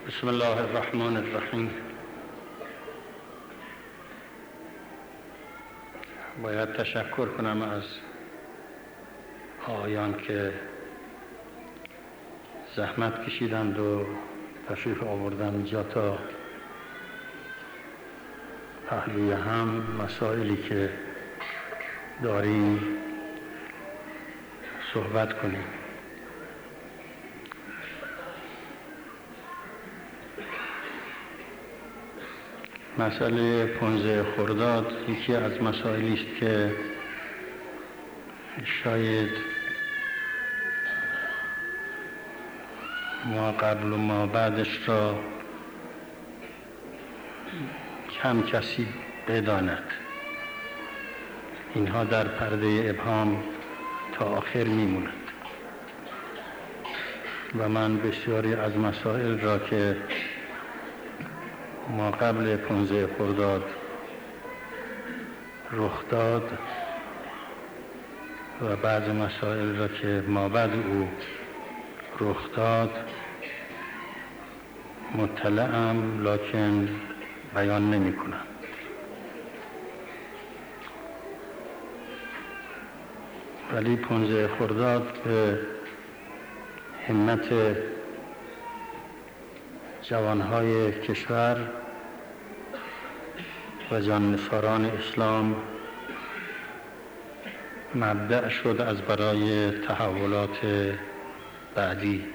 بسم الله الرحمن الرحیم. باید تشکر کنم از آقایان که زحمت کشیدند و تشریف آوردن اینجا تا پهلوی هم مسائلی که داریم صحبت کنیم. مسئله 15 خرداد یکی از مسائلی است که شاید ما قبل و ما بعدش را کم کسی بداند. اینها در پرده ابهام تا آخر میموند و من بسیاری از مسائل را که ما قبل 15 خرداد رخ داد و بعض مسائل را که ما بعد او رخ داد مطلعم، لکن بیان نمی کنم. ولی 15 خرداد به همت جوانهای کشور و جاننثاران اسلام مبدأ شد از برای تحولات بعدی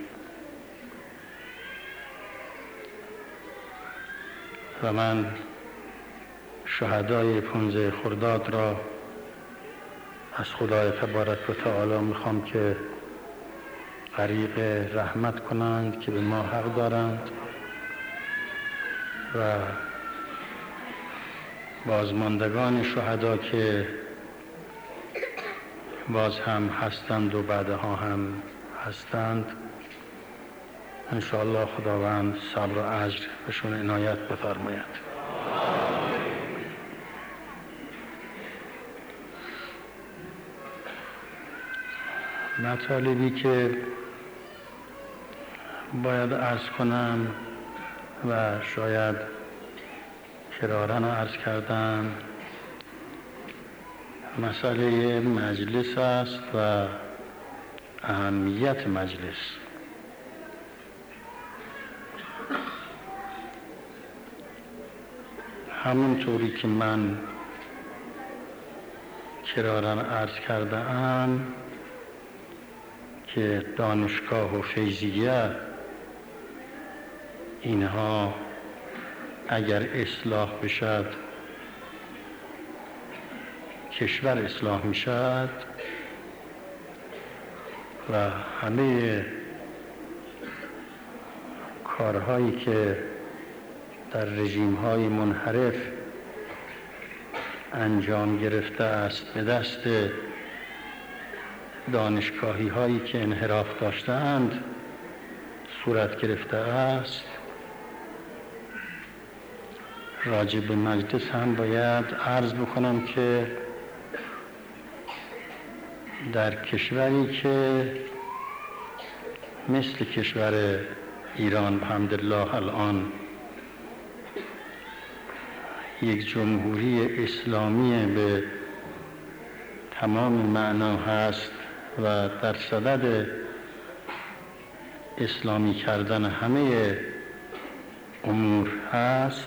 و من شهدای 15 خرداد را از خدای تبارک و تعالی میخوام که غریق رحمت کنند که به ما حق دارند و بازماندگان شهدا که باز هم هستند و بعدها هم هستند، انشاءالله خداوند صبر و اجر بهشون عنایت بفرماید. مطالبی که باید عرض کنم و شاید کرارن عرض کردم مسئله مجلس است و اهمیت مجلس. همونطوری که من کرارن عرض کردم که دانشگاه و فیضیه اینها اگر اصلاح بشد کشور اصلاح میشد و همه کارهایی که در رژیم‌های منحرف انجام گرفته است به دست دانشگاهی هایی که انحراف داشتند صورت گرفته است، راجع به مجلس هم باید عرض بکنم که در کشوری که مثل کشور ایران الحمدلله الان یک جمهوری اسلامی به تمام معنا هست و در صدد اسلامی کردن همه امور هست،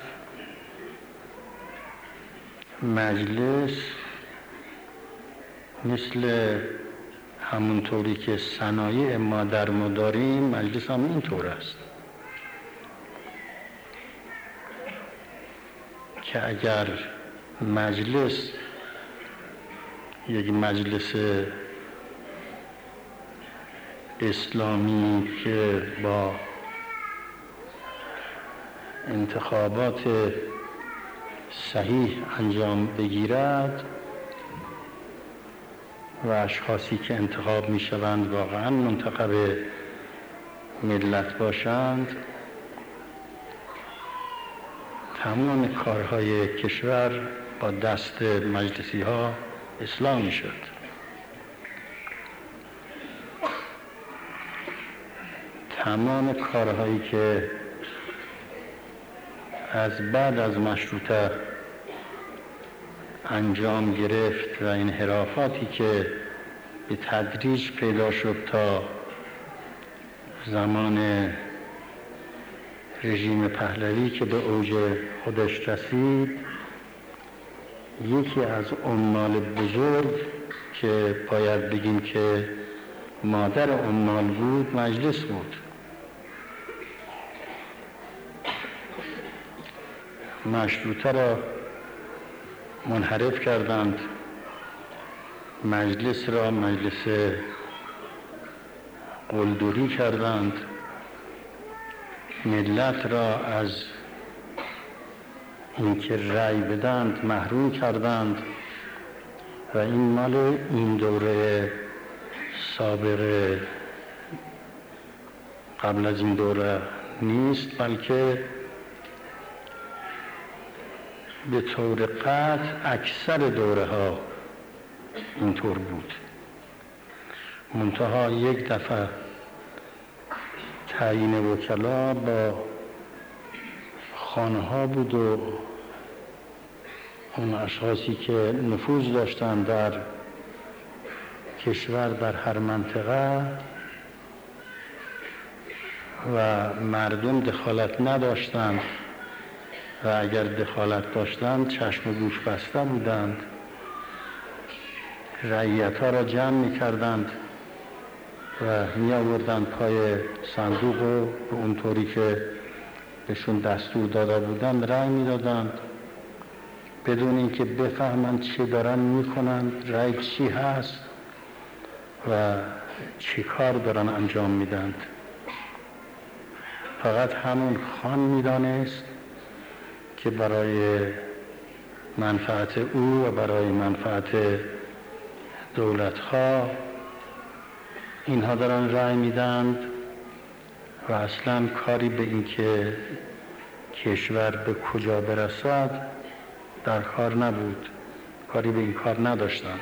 مجلس مثل همونطوری که صنایع ما در ما داریم مجلس هم اینطور است که اگر مجلس یک مجلس اسلامی که با انتخابات صحیح انجام بگیرد و اشخاصی که انتخاب می شوند واقعا منتخب ملت باشند، تمام کارهای کشور با دست مجلسی ها اصلاح می شد. تمام کارهایی که از بعد از مشروطه انجام گرفت و انحرافاتی که به تدریج پیدا شد تا زمان رژیم پهلوی که به اوج خودش رسید، یکی از عمال بزرگ که باید بگیم که مادر عمال بود مجلس بود. مشروطه را منحرف کردند، مجلس را مجلس قلدری کردند، ملت را از اینکه رأی بدند محروم کردند و این مال این دوره سابقه قبل از این دوره نیست، بلکه به طور قطع اکثر دوره ها اینطور بود. منتها یک دفعه تعیین وکلا با خانه ها بود و اون اشخاصی که نفوذ داشتند در کشور در هر منطقه و مردم دخالت نداشتند و اگر دخالت داشتند چشم و گوش بسته بودند. رعیت ها را جمع می کردند و می آوردند پای صندوق و به اونطوری که بهشون دستور داده بودند رأی می دادند بدون اینکه بفهمند چی دارن می کنند، رأی چی هست و چی کار دارن انجام می دند. فقط همون خان می دانست که برای منفعت او و برای منفعت دولت‌ها اینها دارن رأی میدند و اصلا کاری به این که کشور به کجا برسد در کار نبود، کاری به این کار نداشتند.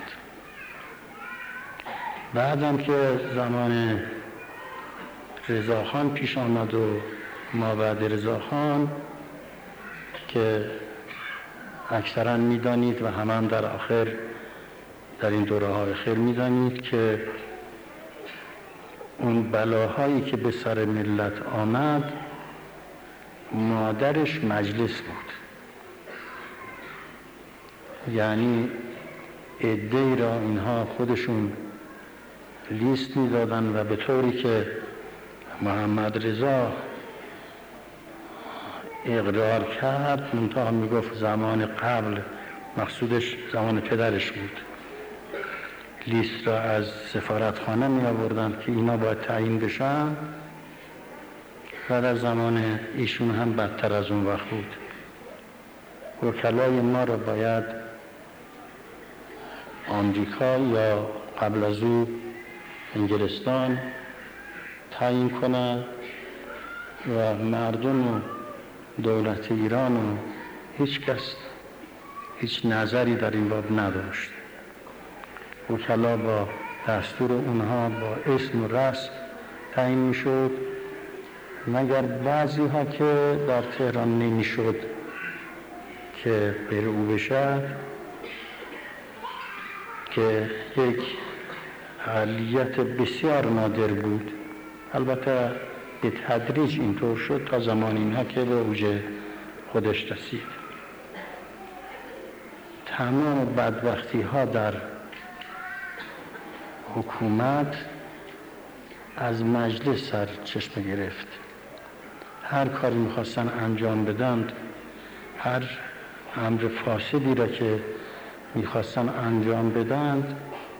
بعدم که زمان رضاخان پیش آمد و ما بعد رضاخان که اکثرا میدانید و همان در آخر در این دوره های خیر میدانید که اون بلاهایی که به سر ملت آمد مادرش مجلس بود. یعنی عده‌ای را اینها خودشون لیست میدادن و به طوری که محمد رضا اقرار کرد، منتها میگفت زمان قبل، مقصودش زمان پدرش بود، لیست را از سفارتخانه می آوردند که اینا باید تعیین بشن و در زمان ایشون هم بدتر از اون وقت بود. وکلای ما را باید آمریکا یا قبل از او انگلستان تعیین کنند و مردم و دولت ایران و هیچ کس هیچ نظری در این باب نداشت. وکلا با دستور اونها با اسم و رسم تعیین میشد، مگر بعضی ها که در تهران نمیشد که بر او بشه، که یک حالیت بسیار نادر بود. البته به تدریج اینطور شد تا زمان اینها که به اوج خودش رسید. تمام بدبختی ها در حکومت از مجلس سر چشمه گرفت. هر کاری میخواستن انجام بدند، هر امر فاسدی را که میخواستن انجام بدند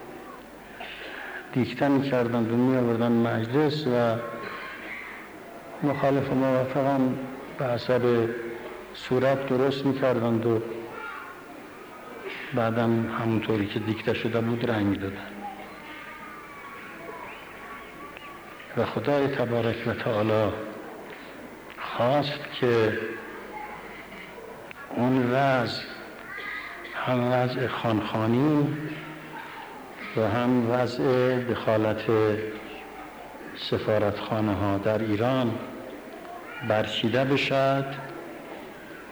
دیکته میکردند و میآوردند مجلس و مخالف و موافقان به حسب صورت درست میکردند و بعدم همونطوری که دیکته شده بود رأی میدادند. و خدای تبارک و تعالی خواست که اون وضع، هم وضع خانخانی و هم وضع دخالت سفارتخانه ها در ایران برچیده بشد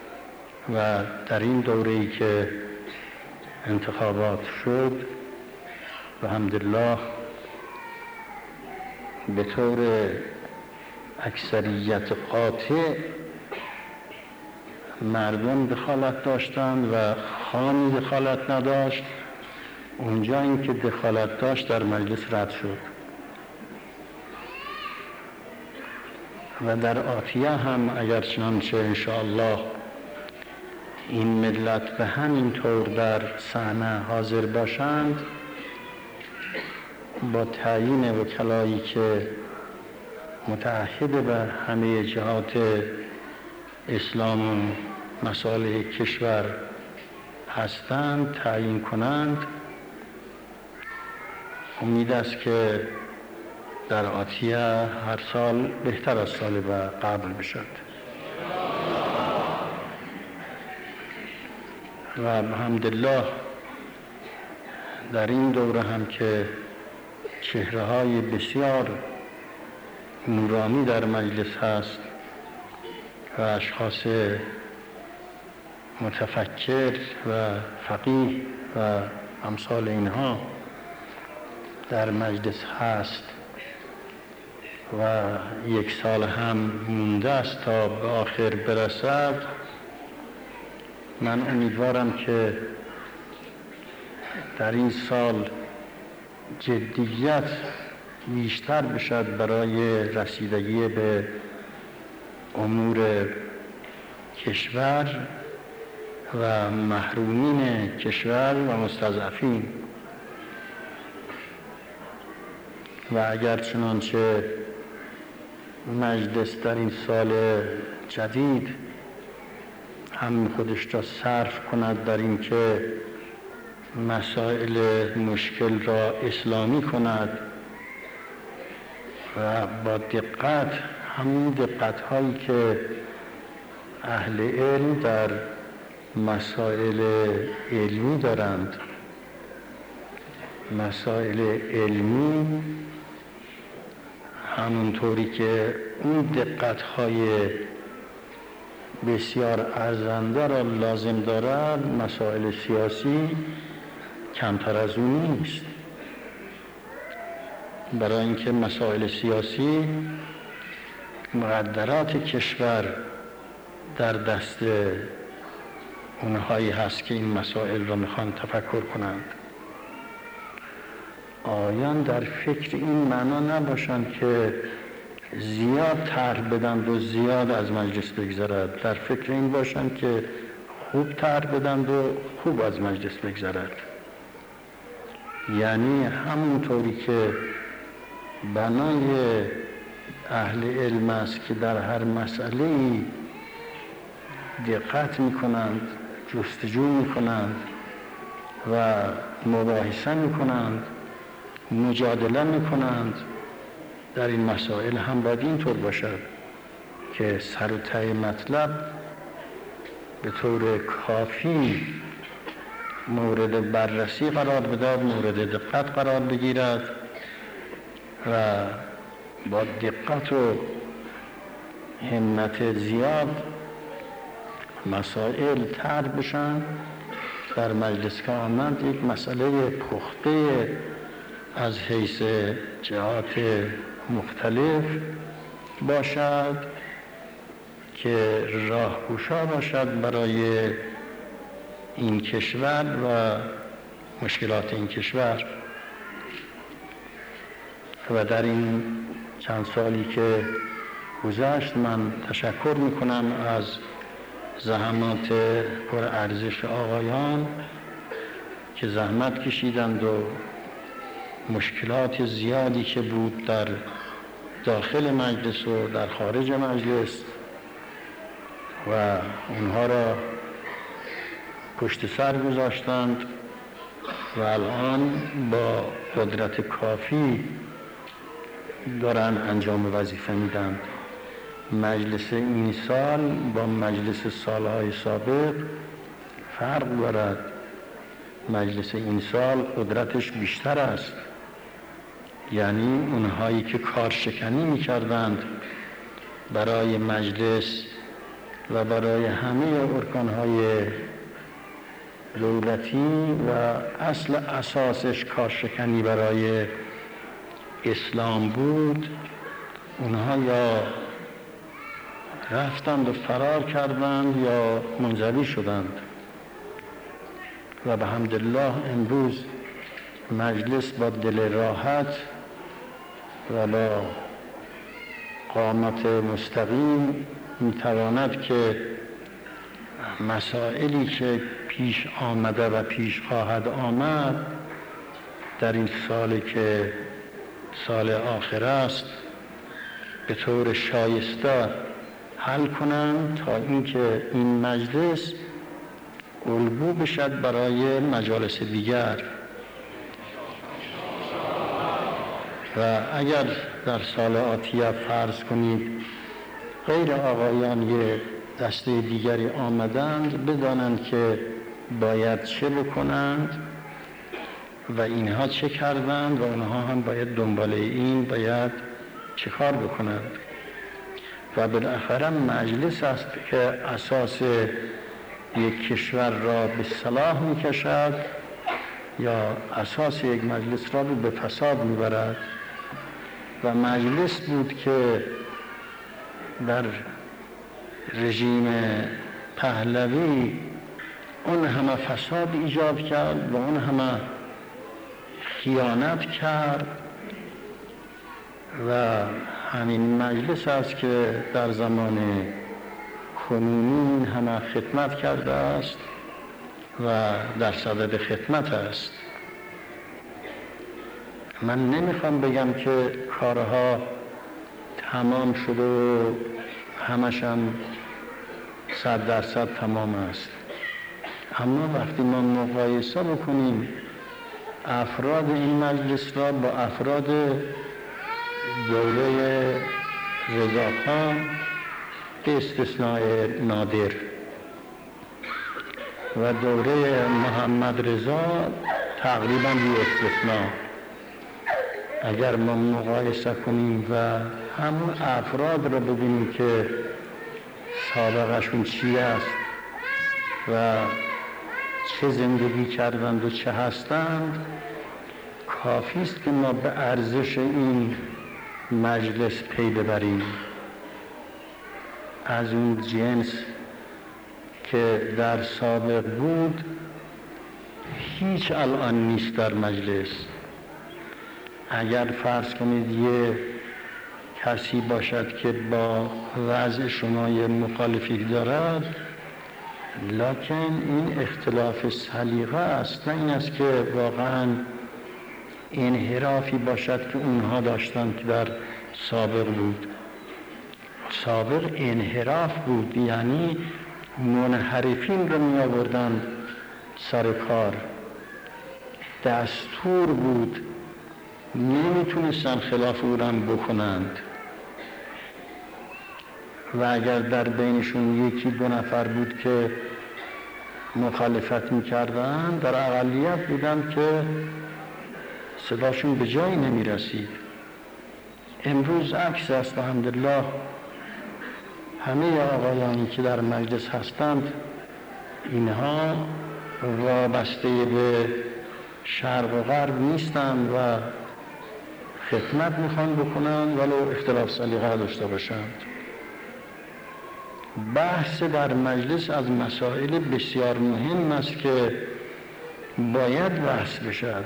و در این دوره‌ای که انتخابات شد و الحمدلله به طور اکثریت قاطع مردم دخالت داشتند و خان دخالت نداشت، اونجا این که دخالت داشت در مجلس رد شد و در آتیه هم اگر چنانچه انشاءالله این ملت به همین طور در صحنه حاضر باشند، با تعیین وکلایی که متعهد به همه جهات اسلام و مصالح کشور هستند تعیین کنند، امید است که در آتیه هر سال بهتر از سال قبل بشد و الحمدلله در این دوره هم که چهره‌های بسیار نورانی در مجلس هست و اشخاص متفکر و فقیه و امثال اینها در مجلس هست و یک سال هم مونده است تا به آخر برسد، من امیدوارم که در این سال جدیت بیشتر بشد برای رسیدگی به امور کشور و محرومین کشور و مستضعفین و اگر چنانچه مجلس در این سال جدید هم خودش را صرف کند در این که مسائل مشکل را اسلامی کند و با دقت همین دقت هایی که اهل علم در مسائل علمی دارند، مسائل علمی همونطوری که اون دقت های بسیار ارزنده را لازم دارد، مسائل سیاسی کمتر از اون نیست، برای اینکه مسائل سیاسی مقدرات کشور در دست اونهایی هست که این مسائل را میخوان تفکر کنند. آیان در فکر این معنا نباشند که زیاد طرح بدند و زیاد از مجلس بگذرد، در فکر این باشند که خوب طرح بدند و خوب از مجلس بگذرد. یعنی همونطوری که بنای اهل علم است که در هر مسئله‌ای دقت می‌کنند، جستجو می‌کنند و مباحثه می‌کنند، مجادله می‌کنند، در این مسائل هم باید اینطور باشد که سر و ته مطلب به طور کافی مورد بررسی قرار بدهد، مورد دقت قرار بگیرد و با دقت و همت زیاد مسائل طرح بشن. در مجلس که آمد یک مسئله پخته از حیث جهات مختلف باشد که راهگشا باشد برای این کشور و مشکلات این کشور. و در این چند سالی که گذشت من تشکر میکنم از زحمات پر ارزش آقایان که زحمت کشیدند و مشکلات زیادی که بود در داخل مجلس و در خارج مجلس و اونها را پشت سر گذاشتند و الان با قدرت کافی دارن انجام وظیفه میدن. مجلس این سال با مجلس سالهای سابق فرق دارد. مجلس این سال قدرتش بیشتر است، یعنی اونهایی که کارشکنی میکردند برای مجلس و برای همه ارکانهای دولتی و اصل اساسش کارشکنی برای اسلام بود، اونها یا رفتند و فرار کردند یا منزوی شدند. و به حمدالله امروز مجلس با دل راحت و با قامت مستقیم میتواند که مسائلی که پیش آمده و پیش خواهد آمد در این سالی که سال آخر است به طور شایسته حل کنند تا اینکه این مجلس الگو بشد برای مجالس دیگر. و اگر در سال آتیه فرض کنید غیر آقایان یه دسته دیگری آمدند، بدانند که باید چه بکنند و اینها چه کردند و اونها هم باید دنبال این باید چه کار بکنند. و بالاخره مجلس است که اساس یک کشور را به صلاح می‌کشد یا اساس یک مجلس را به فساد می‌برد. و مجلس بود که در رژیم پهلوی اون همه فساد ایجاد کرد و اون همه خیانت کرد و همین مجلس است که در زمان کنونی همه خدمت کرده است و در صدد خدمت است. من نمیخوام بگم که کارها تمام شده و همشم 100% تمام است، اما وقتی ما مقایسه بکنیم افراد این مجلس را با افراد دوره رضاخان به استثناء نادر و دوره محمد رضا تقریبا بی استثناء، اگر ما مقایسه کنیم و همون افراد را ببینیم که سابقشون چی است و چه زندگی کردند و چه هستند، کافی است که ما به ارزش این مجلس پی ببریم. از اون جنس که در سابق بود هیچ الان نیست در مجلس. اگر فرض کنید یه کسی باشد که با وضع شما یه مخالفی دارد، لکن این اختلاف سلیقه است، نه این است که واقعا انحرافی باشد که اونها داشتند که در سابق بود. سابق انحراف بود، یعنی منحرفین رو می آوردند سر کار، دستور بود، نمیتونستن خلاف او را بکنند و اگر در بینشون یکی دو نفر بود که مخالفت میکردن، در اقلیت بودن که صداشون به جایی نمیرسید. امروز عکس است الحمدلله. همه آقایانی که در مجلس هستند اینها وابسته به شرق و غرب نیستند و خدمت میخوان بکنند ولو اختلاف سلیقه داشته باشند. بحث در مجلس از مسائل بسیار مهم است که باید بحث بشد.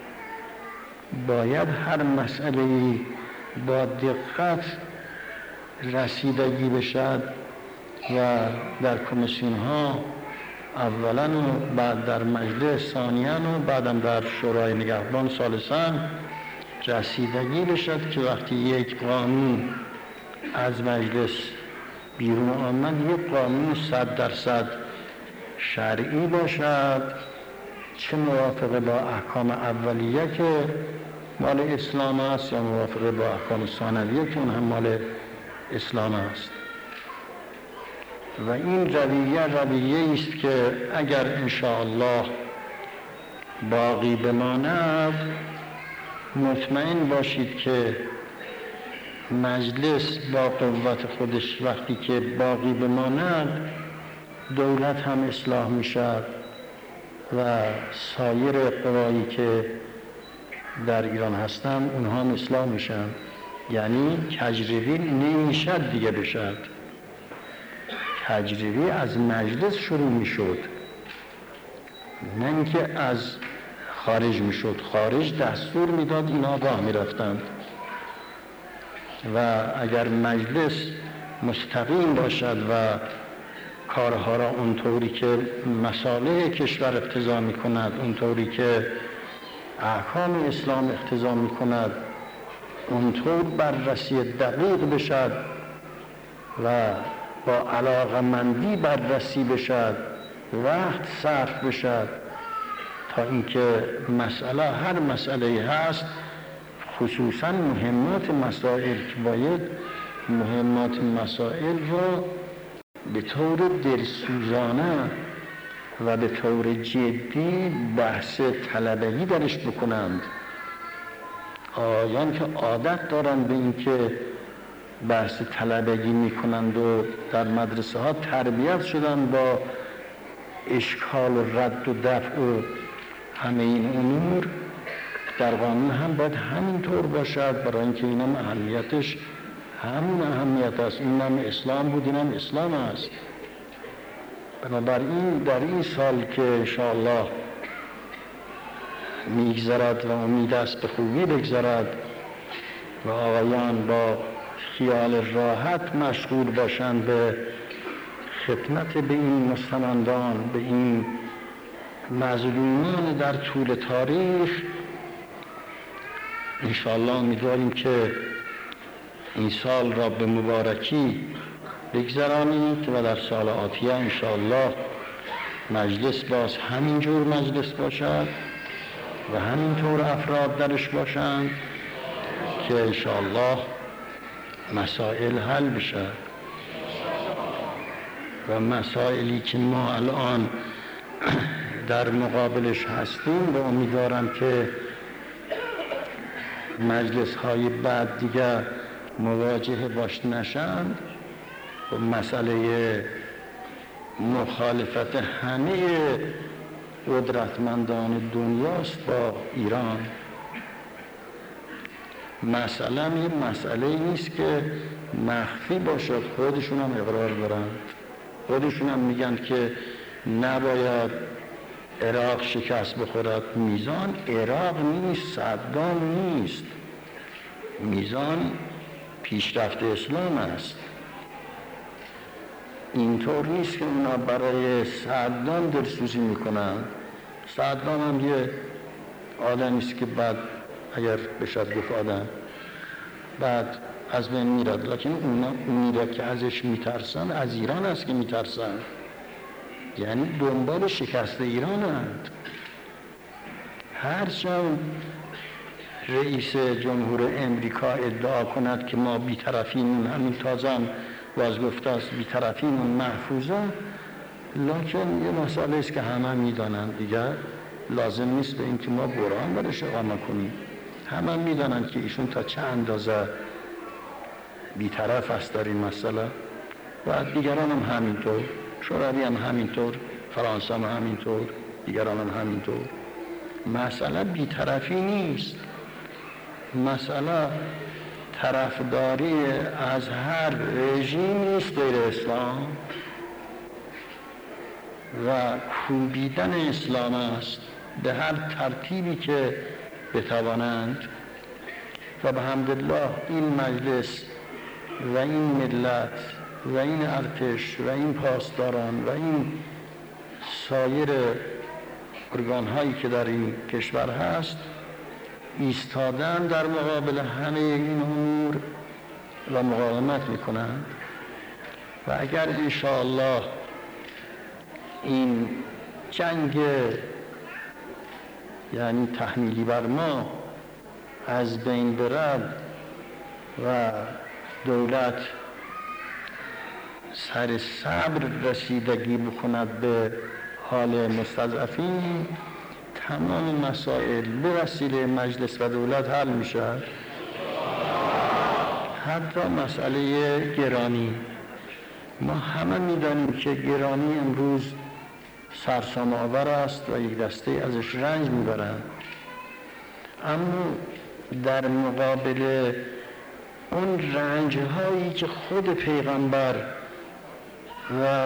باید هر مسئله‌ای با دقت رسیدگی بشد و در کمیسیون ها اولا و بعد در مجلس ثانیاً و بعدم در شورای نگهبان ثالثاً رسیدگی بشد که وقتی یک قانون از مجلس بیرون آمد یک قانون 100% شرعی باشد، چه موافقه با احکام اولیه که مال اسلام است یا موافقه با احکام ثانویه که اون هم مال اسلام است. و این رویه است که اگر انشاءالله باقی بماند، مطمئن باشید که مجلس با قوت خودش وقتی که باقی بماند، دولت هم اصلاح میشد و سایر قوایی که در ایران هستن اونها هم اصلاح میشن. یعنی کجروی نمیشد دیگه بشد. کجروی از مجلس شروع میشد، نه اینکه از خارج میشد. خارج دستور میداد، اینا راه میرفتند و اگر مجلس مستقیم باشد و کارها را اونطوری که مصالح کشور اقتضا میکند، اونطوری که احکام اسلام اقتضا میکند، اونطور بررسی دقیق بشد و با علاقمندی بررسی بشد، وقت صرف بشد تا اینکه مسئله، هر مسئله هست، خصوصا مهمات مسائل که باید مهمات مسائل را به طور دلسوزانه و به طور جدی بحث طلبگی درش بکنند. آیان که عادت دارند به این که بحث طلبگی میکنند و در مدرسه ها تربیت شدن با اشکال و رد و دفع و همه این امور، در قانون هم باید همینطور باشد، برای اینکه این هم اهمیتش همون اهمیت است. این هم اسلام بود، این هم اسلام است. بنابراین در این سال که انشاءالله میگذرد و امید است به خوبی بگذرد و آقایان با خیال راحت مشغول باشند به خدمت به این مستمندان، به این مظلومان در طول تاریخ، انشاءالله امیدواریم که این سال را به مبارکی بگذرانید و در سال آتیه انشاءالله مجلس باز همینجور مجلس باشد و همینطور افراد درش باشند که انشاءالله مسائل حل بشد و مسائلی که ما الان در مقابلش هستیم و امیدوارم که مجلس های بعد دیگر مواجه باش نشند و مسئله مخالفت همه قدرتمندان دنیاست با ایران. مسئله نیست که مخفی باشد، خودشون هم اقرار دارن، خودشون هم میگن که نباید عراق شکست بخورد. میزان عراق نیست، صدام نیست، میزان پیشرفت اسلام است. اینطور نیست که اونا برای صدام دلسوزی میکنن. صدام هم یه آدمی است که بعد اگر بشد گفت آدم بعد از بین میرد، لیکن اونی را که ازش میترسن از ایران است که میترسن، یعنی دنبال شکست ایران هست. هرچند رئیس جمهور امریکا ادعا کند که ما بی‌طرفیم، همین تازه هم باز گفته است بی‌طرفیمون محفوظه، لکن یه مسئله است که همه میدانند دیگر لازم نیست به این که ما برهان برش اقامه کنیم. همه میدانند که ایشون تا چه اندازه بی‌طرف است در این مسئله و دیگران هم همینطور، شوروی هم همینطور، فرانسه هم همینطور، دیگران هم همینطور. مسئله بی‌طرفی نیست، مسئله طرفداری از هر رژیم نیست غیر اسلام و کوبیدن اسلام است به هر ترتیبی که بتوانند. و به حمدالله این مجلس و این ملت و این ارتش و این پاسداران و این سایر ارگان هایی که در این کشور هست ایستادن در مقابل همه این امور و مقاومت میکنند و اگر انشاءالله این جنگ یعنی تحمیلی بر ما از بین برد و دولت سر صبر رسیدگی بکند به حال مستضعفین، تمام مسائل به وسیله مجلس و دولت حل میشه. حتی مسئله گرانی، ما همه میدانیم که گرانی امروز سرسام آور است و یک دسته ازش رنج میبرند، اما در مقابل اون رنج هایی که خود پیغمبر و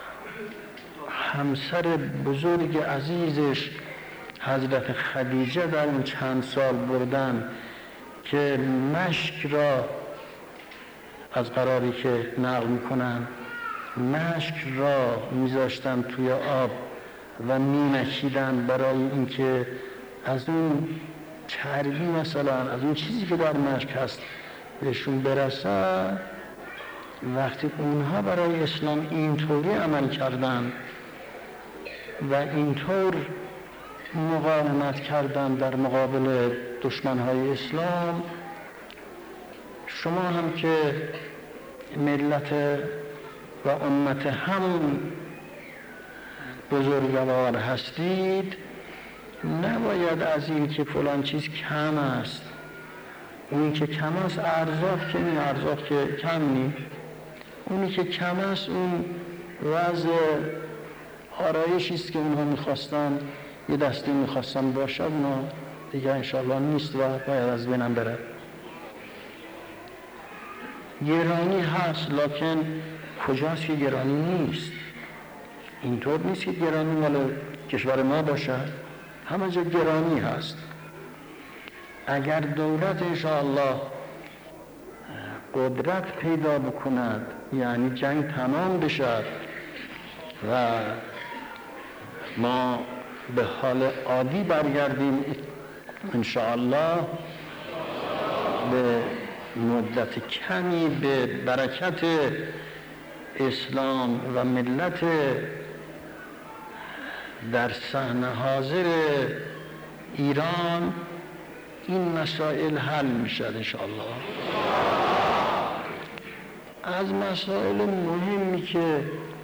همسر بزرگ عزیزش حضرت خدیجه در این چند سال بردن که مشک را از قراری که نقل میکنن مشک را میذاشتن توی آب و مینکیدن برای اینکه از اون چربی مثلا از اون چیزی که در مشک هست بهشون برسه. وقتی اونها برای اسلام اینطوری عمل کردن و اینطور مقاومت کردن در مقابل دشمنهای اسلام، شما هم که ملت و امت هم بزرگوار هستید، نباید از این که فلان چیز کم است، اونی که کم است ارزاق که این ارزاق که کم نی، اونی که کم است اون وضع آرایشی است که اونها میخواستن یه دستی میخواستن باشه، اونا دیگه انشاءالله نیست و باید از بینم بره. گرانی هست، لکن کجاست که گرانی نیست؟ اینطور نیست که گرانی مال کشور ما باشه، همه جا گرانی هست. اگر دولت انشاءالله قدرت پیدا بکند، یعنی جنگ تمام بشد و ما به حال عادی برگردیم انشاءالله، به مدت کمی به برکت اسلام و ملت در صحنه حاضر ایران این مسائل حل میشد انشاءالله. از مسائل مهمی که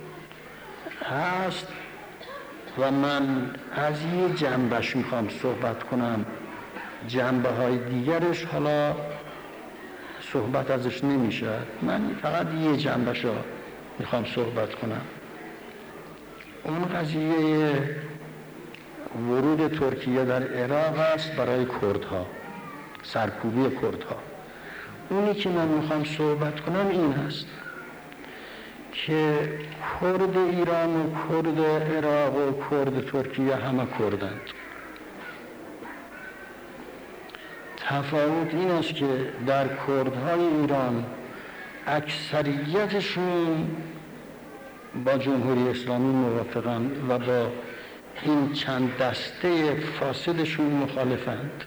هست و من از یه جنبش میخوام صحبت کنم، جنبه های دیگرش حالا صحبت ازش نمیشه، من فقط یه جنبش رو میخوام صحبت کنم. اون قضیه ورود ترکیه در عراق است برای کردها، سرکوبی کردها. اونی که من میخوام صحبت کنم این هست که کرد ایران و کرد عراق و کرد ترکیه همه کردند. تفاوت این است که در کردهای ایران اکثریتشون با جمهوری اسلامی موافقند و با این چند دسته فاسدشون مخالفند.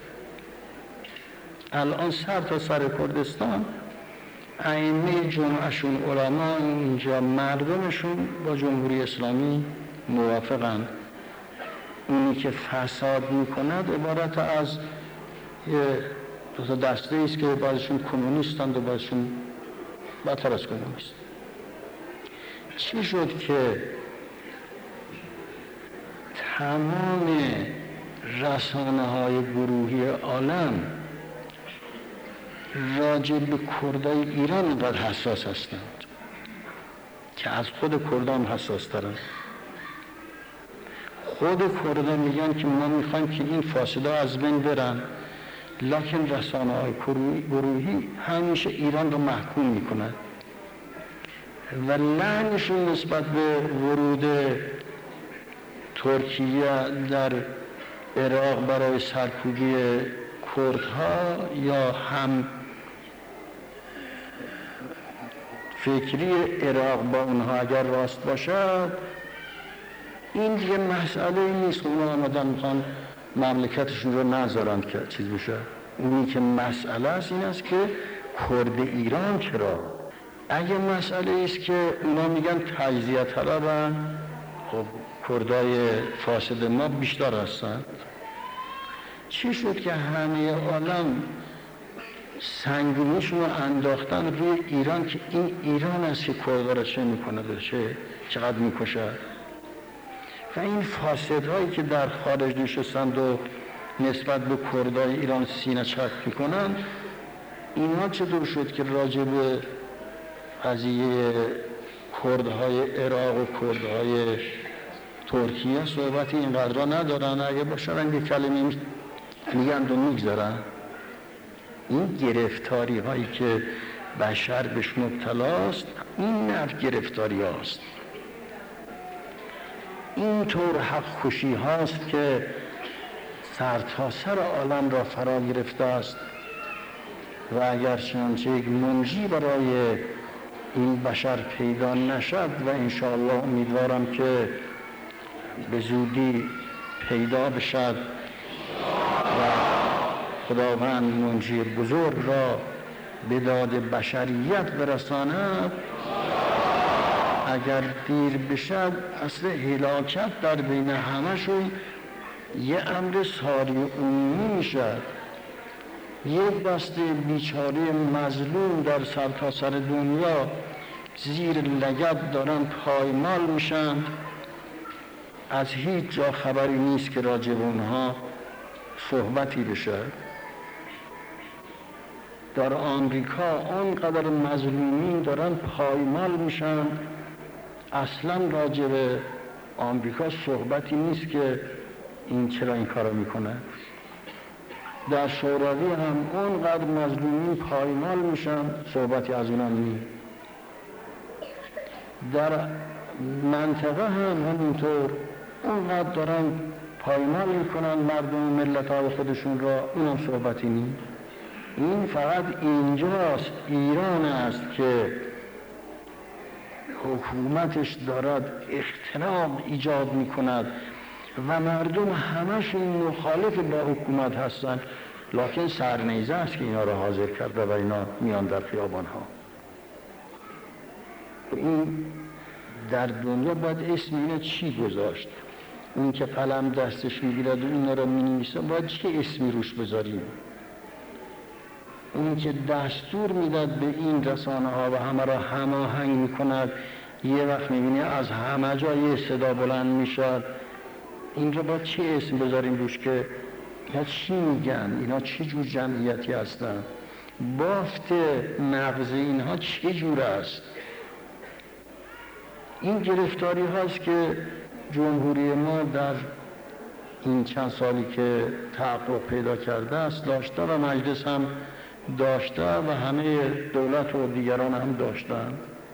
الان سر تا سر کردستان ائمه جمعشون، علما اینجا، مردمشون با جمهوری اسلامی موافقند. اونی که فساد میکند عبارت از دو تا دسته است که بعضشون کمونیستند و بعضشون بدتر از کمونیست. چی شد که تمام رسانه های گروهی عالم راجع به کردای ایران اینقدر حساس هستند که از خود کردان حساس ترند؟ خود کردان میگن که ما میخوایم که این فاسدا از بین برن، لکن رسانه های گروهی همیشه ایران رو محکوم میکنند و لعنشون نسبت به ورود ترکیه در عراق برای سرکوبی کردها یا هم فکری عراق با اونها اگر راست باشد، این دیگه مسئله نیست. اونها آمدن میخوان مملکتشون رو نذارند که چیز بشه. اونی که مسئله است این است که کرد ایران چرا؟ اگه مسئله است که اونا میگن تجزیه طلبن، خب کردای فاسد ما بیشتر هستند. چی شد که همه عالم سنگینیشون رو انداختن روی ایران که این ایران است که کردها را چه میکنه، چقدر میکشه؟ و این فاسدهایی که در خارج نشستند و نسبت به کردای ایران سینه چاک میکنن، اینا چطور شد که راجع به قضیه کردهای عراق و کردهای ترکیه صحبتی اینقدر ندارن؟ اگه باشن یه کلمه میگن و میگذارن. این گرفتاری هایی که بشر بهش مبتلاست، این نوع گرفتاری هاست، این طور حق کشی هاست که سرتاسر عالم را فرا گرفته است و اگر چنانچه یک منجی برای این بشر پیدا نشد و انشاءالله امیدوارم که به زودی پیدا بشد و خداوند منجی بزرگ را به داد بشریت برساند، اگر دیر بشد اصل هلاکت در بین همشون یه امر ساری و عمومی میشد. یک دسته بیچاره مظلوم در سرتاسر دنیا زیر لگد دارن پایمال میشن، از هیچ جا خبری نیست که راجع به اونها صحبتی بشه. در آمریکا آنقدر مظلومین دارن پایمال میشن، اصلا راجع به آمریکا صحبتی نیست که این چرا این کارو میکنه. در شوروی هم اونقدر مظلومین پایمال میشن، صحبتی از اونها نیست. در منطقه هم همینطور اونقدر دارن پایمال میکنن مردم ملت‌های خودشون را، اونم صحبتی نیست. این فقط اینجاست، ایران است که حکومتش دارد اختناق ایجاد میکند و مردم همشون مخالف با حکومت هستن، لکن سرنیزه است که اینا را حاضر کرده و اینا میان در خیابان ها. این در دنیا باید اسم اینا چی گذاشت؟ اون که قلم دستش میگیرد و اینا را مینویسه باید چه اسمی روش بذاریم؟ اون که دستور میداد به این رسانه ها و همه را هماهنگ میکند، یه وقت میبینی از همه جا یه صدا بلند میشد، این را باید چه اسم بذاریم روش که اینا چی میگن؟ اینا چه جور جمعیتی هستن؟ بافت مغز اینها چه جور است؟ این گرفتاری هاست که جمهوری ما در این چند سالی که تحقق پیدا کرده است داشته و مجلس هم داشته و همه دولت و دیگران هم داشتن.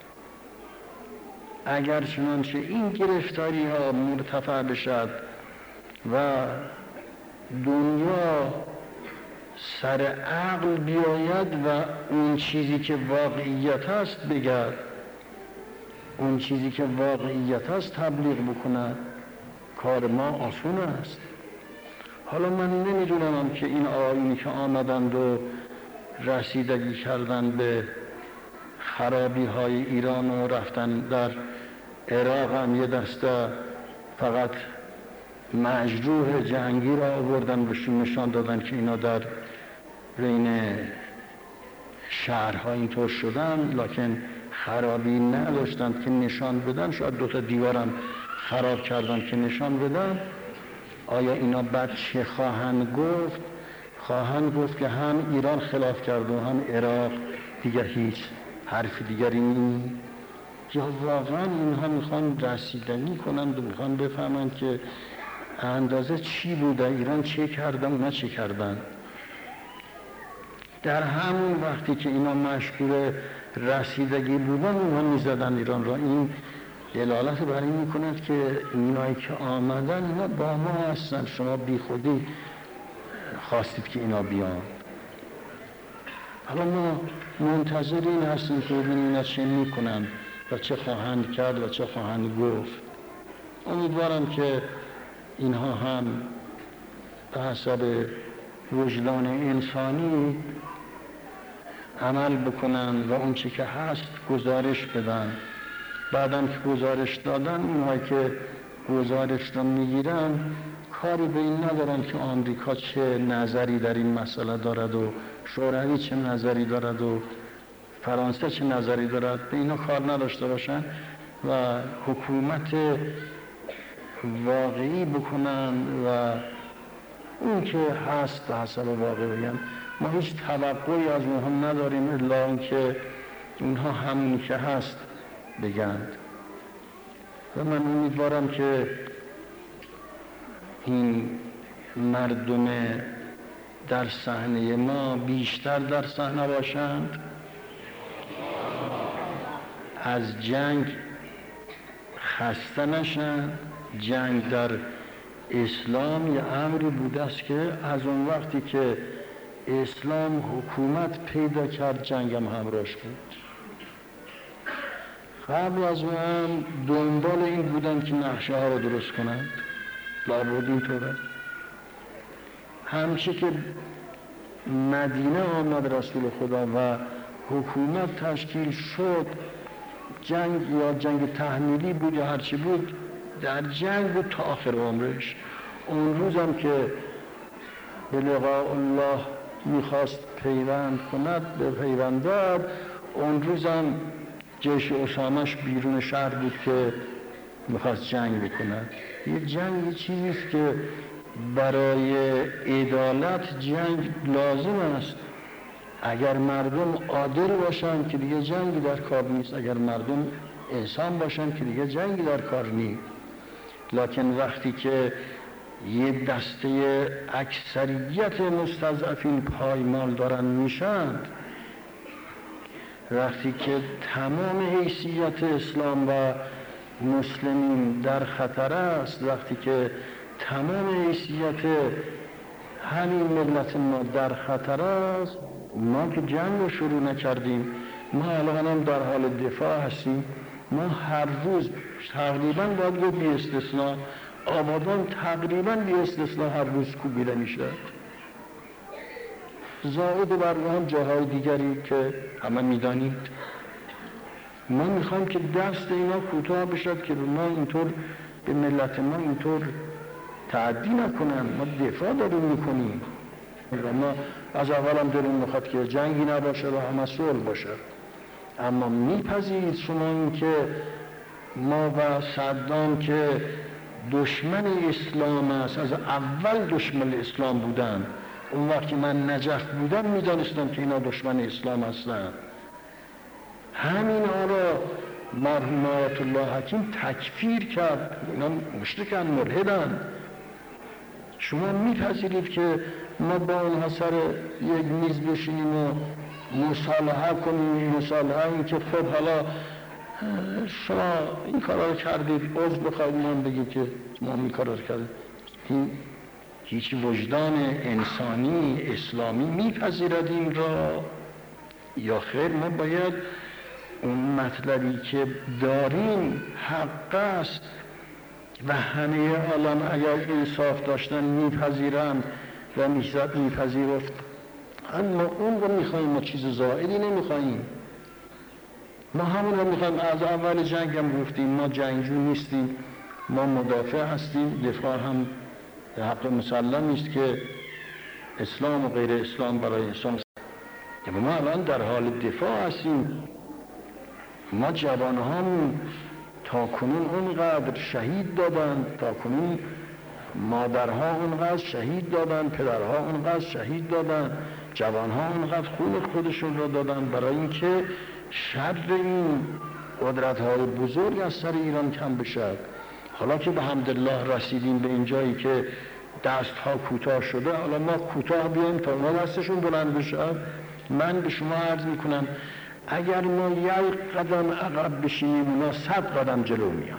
اگر چنانچه این گرفتاری ها مرتفع بشد و دنیا سر عقل بیاید و اون چیزی که واقعیت است بگرد، اون چیزی که واقعیت است تبلیغ بکند، کار ما آسون است. حالا من نمیدونم که این آیینی که آمدند و رسیدگی کردن به خرابی های ایران و رفتن در عراق هم یه دسته فقط مجروح جنگی را آوردن بهشون نشان دادن که اینا در بین شهرها اینطور شدن، لکن خرابی نداشتن که نشان بدن. شاید دوتا دیوارم خراب کردن که نشان بدن. آیا اینا بعد چه خواهند گفت؟ خواهند گفت که هم ایران خلاف کرد و هم عراق، دیگر هیچ حرف دیگری نیست؟ یا واقعا اینها میخوان رسیدگی کنند و میخوان بفهمند که اندازه چی بوده، ایران چه کردن، اونا چه کردن؟ در همون وقتی که اینا مشغول رسیدگی بودن اونها میزدن ایران را. این دلالت بر این میکند که اینایی که آمدن اینا با ما هستن، شما بی خودی خواستید که اینا بیان. حالا ما منتظر این هستیم که ببینیم اینا چه میکنن و چه خواهند کرد و چه خواهند گفت. امیدوارم که اینها هم به حسب وجدان انسانی عمل بکنن و اون چی که هست گزارش بدن. بعدم که گزارش دادن، اونهایی که گزارش رو میگیرن کاری به این ندارن که آمریکا چه نظری در این مسئله دارد و شوروی چه نظری دارد و فرانسه چه نظری دارد، به اینا کار نداشته باشن و حکومت واقعی بکنن و اون که هست به حسب واقع بگن ما هیچ توقعی از اونها نداریم الا اینکه اونها همونی که هست بگند. و من امیدوارم که این مردم در صحنه ما بیشتر در صحنه باشند، از جنگ خسته نشند. جنگ در اسلام یه امری بوده است که از اون وقتی که اسلام حکومت پیدا کرد جنگ هم همراهش بود. قبل از اون هم دنبال این بودن که نقشه ها رو درست کنند، لابد اینطوره. همچه که مدینه آمد رسول خدا و حکومت تشکیل شد، جنگ یا جنگ تحمیلی بود یا هرچی بود، در جنگ بود تا آخر عمرش. اون روز هم که به لقاء الله میخواست پیوند کند به پیوند داد، اون روز هم جیش اسامهش بیرون شهر بود که میخواست جنگ بکند. یه جنگ یه چیزیست که برای عدالت جنگ لازم است. اگر مردم عادل باشن که دیگه جنگی در کار نیست، اگر مردم احسان باشن که دیگه جنگی در کار نیست. لکن وقتی که یه دسته اکثریت مستضعفین پایمال دارن میشن، وقتی که تمام حیثیت اسلام و مسلمین در خطر است، وقتی که تمام حیثیت همین ملت ما در خطر است، ما که جنگ رو شروع نکردیم، ما الان هم در حال دفاع هستیم. ما هر روز تقریبا باید گفت بی استثناء آبادان تقریبا بی استثناء هر روز کوبیده میشه، زائد بر هم جاهای دیگری که همه میدانید. ما میخوایم که دست اینا کوتاه بشد که ما اینطور به ملت ما اینطور تعدی نکنن. ما دفاع داریم میکنیم. ما از اول هم داریم میخواد که جنگی نباشه و همه صلح باشه. اما میپذیرید شما این که ما و صدام که دشمن اسلام است، از اول دشمن اسلام بودن. اون وقتی من نجف بودم میدانستم که اینا دشمن اسلام هستن. همین را مرحوم آیت الله حکیم تکفیر کرد، اینا مشرکن، ملحدن. شما میپذیرید که ما با اونها سر یک میز بشینیم و مصالحه کنیم؟ مصالحه این که خب حالا شما این کارا رو کردید، عذر بخواید من بگید که ما این کارا رو کردید. این هیچ وجدان انسانی اسلامی میپذیرد این را یا خیر؟ ما باید اون مطلبی که داریم حق است و همه عالم اگر انصاف داشتن میپذیرند و میپذیرفت، اما اون رو میخواییم، ما چیز زائدی نمیخواییم. ما همون رو میخواییم. از اول جنگ هم گفتیم ما جنگجو نیستیم، ما مدافع هستیم. دفاع هم حق مسلم است که اسلام و غیر اسلام برای انسان. ما الان در حال دفاع هستیم. ما جوانهامون تا کنون اونقدر شهید دادن، تا کنون مادرها اونقدر شهید دادن، پدرها اونقدر شهید دادن، جوانها اونقدر خون خودشون رو دادن برای اینکه شر این قدرت‌های بزرگ از سر ایران کم بشه. حالا که به حمدالله رسیدیم به این جایی که دست‌ها کوتاه شده، حالا ما کوتاه بیایم تا ما دستشون بلند بشه. من به شما عرض میکنم اگر ما یک قدم عقب بشینیم اونا 100 قدم جلو میاد.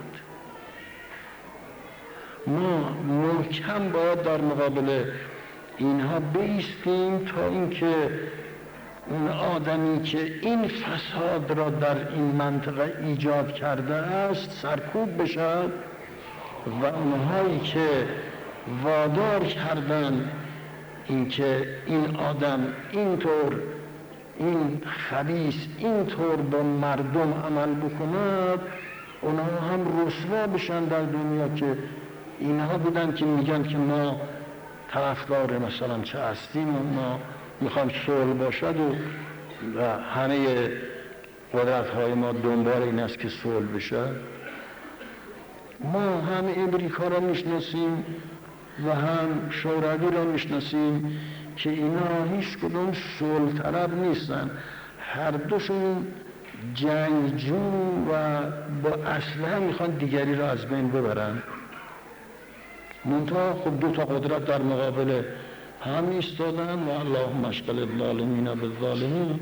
ما محکم باید در مقابل اینها بایستیم تا اینکه اون آدمی که این فساد را در این منطقه ایجاد کرده است سرکوب بشد و اونهایی که وادار کردن اینکه این آدم اینطور، این خبیث اینطور با مردم عمل بکند، اونها هم رسوا بشن در دنیا که اینها بودن که میگن که ما طرفدار مثلا چه هستیم و ما میخوام صلح باشد و همه قدرت‌های ما دنبال این است که صلح بشه. ما هم امریکا را میشناسیم و هم شوروی را میشناسیم که اینا هیچ کدوم صلح طلب نیستن، هر دوشون جنگجو و با اسلحه میخوان دیگری را از بین ببرن. منتها خب دو تا قدرت در مقابل هم ایستادن و اللهم اشغل الظالمین بالظالمین.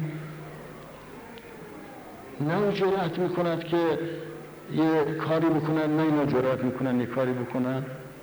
نه او جرأت میکند که یه کاری بکنن، نه اینا جرأت میکنن یه کاری بکنن.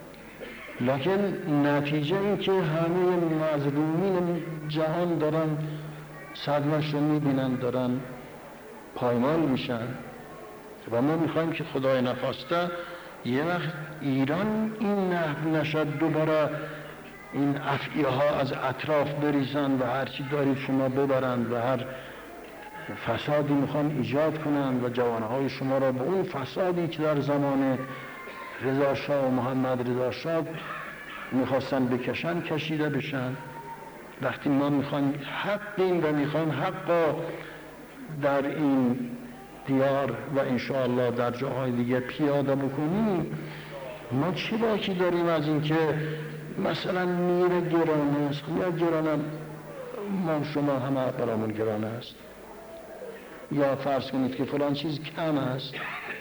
لکن نتیجه این که همه مظلومین جهان دارن صدمش رو میبینن، دارن پایمال میشن و ما میخوایم که خدای نخواسته یه وقت ایران این نحو نشد دوباره این افعیه ها از اطراف بریزن و هرچی دارید شما ببرند و هر فسادی میخوان ایجاد کنند و جوانهای شما را به اون فسادی که در زمان رضا شاه و محمد رضا شاه میخواستن بکشن کشیده بشن. وقتی ما میخوایم حقیم و میخوایم حقا در این دیار و انشاءالله در جاهای دیگه پیاده بکنیم، ما چه باکی داریم از این که مثلا میره گرانه است؟ یا گرانه ما شما همه برامون گرانه است، یا فرض کنید که فلان چیز کم است.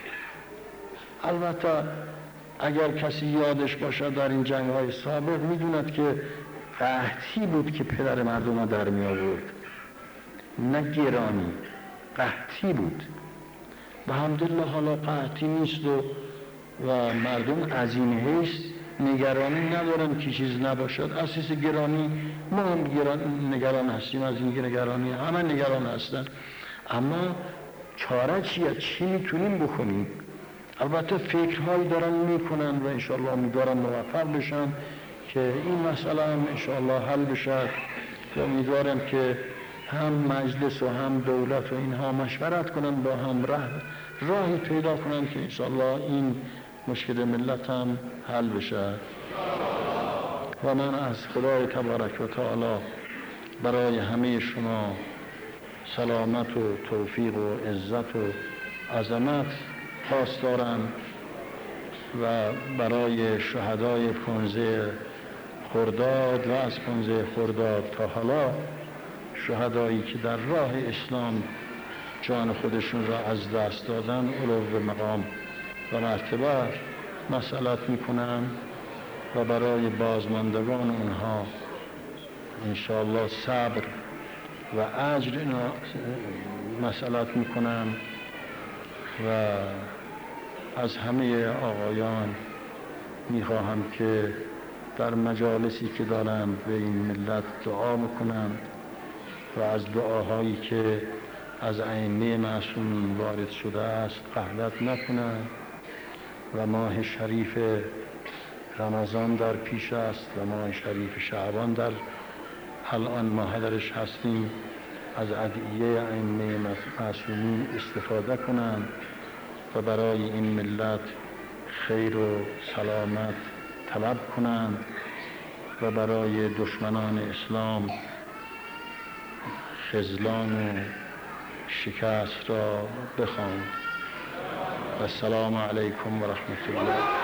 البته اگر کسی یادش باشه در این جنگ های سابق میدوند که قحطی بود که پدر مردم ها در می آورد، نه گرانی، قحطی بود. و الحمدلله حالا قحطی نیست و مردم از این حیث نگرانی ندارن که چیز نباشد. اساس گرانی ما هم نگران هستیم، از این نگرانی همه نگران هستن، اما چاره چیه؟ چی میتونیم بکنیم؟ البته فکرهایی دارن میکنن و انشاءالله امیدوارم موفق بشن که این مسئله هم انشاءالله حل بشه و امیدوارم که هم مجلس و هم دولت و اینها مشورت کنن، با هم راهی پیدا کنن که انشاءالله این مشکل ملت هم حل بشه. و من از خدای تبارک و تعالی برای همه شما سلامت و توفیق و عزت و عظمت خواستارم و برای شهدای 15 خرداد و از 15 خرداد تا حالا شهدایی که در راه اسلام جان خودشون را از دست دادن علو مقام و مرتبه مسئلت میکنم و برای بازماندگان اونها انشاءالله صبر و اجر مسئلت میکنم و از همه آقایان میخواهم که در مجالسی که دارند به این ملت دعا میکنند و از دعاهایی که از ائمه معصومین وارد شده است غفلت نکنند. و ماه شریف رمضان در پیش است و ماه شریف شعبان در الان ما درش هستیم، از ادعیه ائمه معصومین استفاده کنند و برای این ملت خیر و سلامت طلب کنند و برای دشمنان اسلام خذلان و شکست را بخواند. و السلام علیکم و رحمت الله.